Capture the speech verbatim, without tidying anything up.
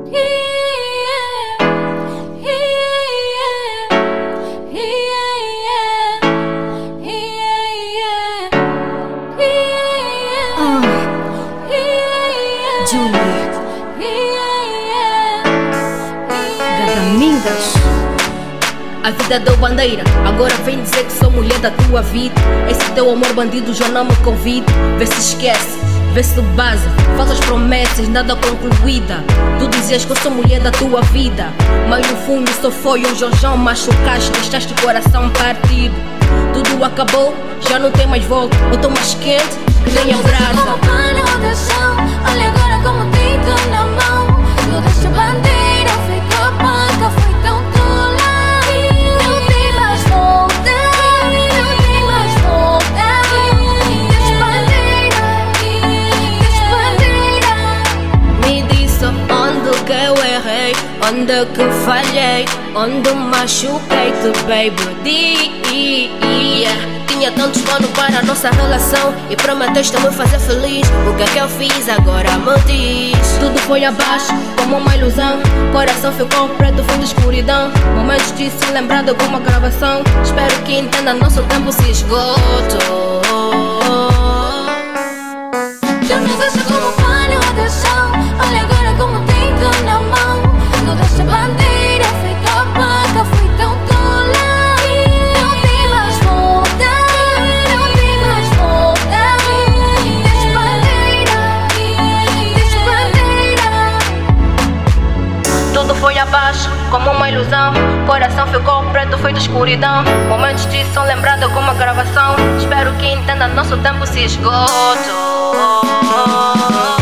A vida deu bandeira, agora vem dizer que sou mulher da tua vida. Esse teu amor bandido já não me convida. Vê se esquece, vê se baza. Falsas promessas, nada concluída. Tu dizias que eu sou mulher da tua vida, mas no fundo só foi um jorjão machucaste, deixaste o coração partido. Tudo acabou, já não tem mais volta. Eu tô mais quente que nem a brasa. Como pano de chão, olha agora como tinto na mão. Tu deixa bandeira, fica panca, foi tão tola. Não tem mais volta, não tem mais volta. Deixa bandeira, deixa bandeira. Me disse onde que eu errei, onde que falhei, onde machuquei-te, baby. Yeah. Tinha tantos planos para a nossa relação e prometeste-me fazer feliz. O que é que eu fiz agora me diz? Tudo foi abaixo, como uma ilusão. Coração ficou preto, fim de escuridão. Momentos de se lembrar de alguma gravação. Espero que entenda, nosso tempo se esgotou. Já me deixa como pano de chão, olha agora como tinto na mão. Tu deixa bandeira, fica opaca, foi tão tola. Não tem mais volta, não tem mais volta. Deixa bandeira, deixa bandeira. Tudo foi abaixo, como uma ilusão. Coração ficou preto, foi de escuridão. Momentos disso são lembrados como uma gravação. Espero que entenda, nosso tempo se esgotou.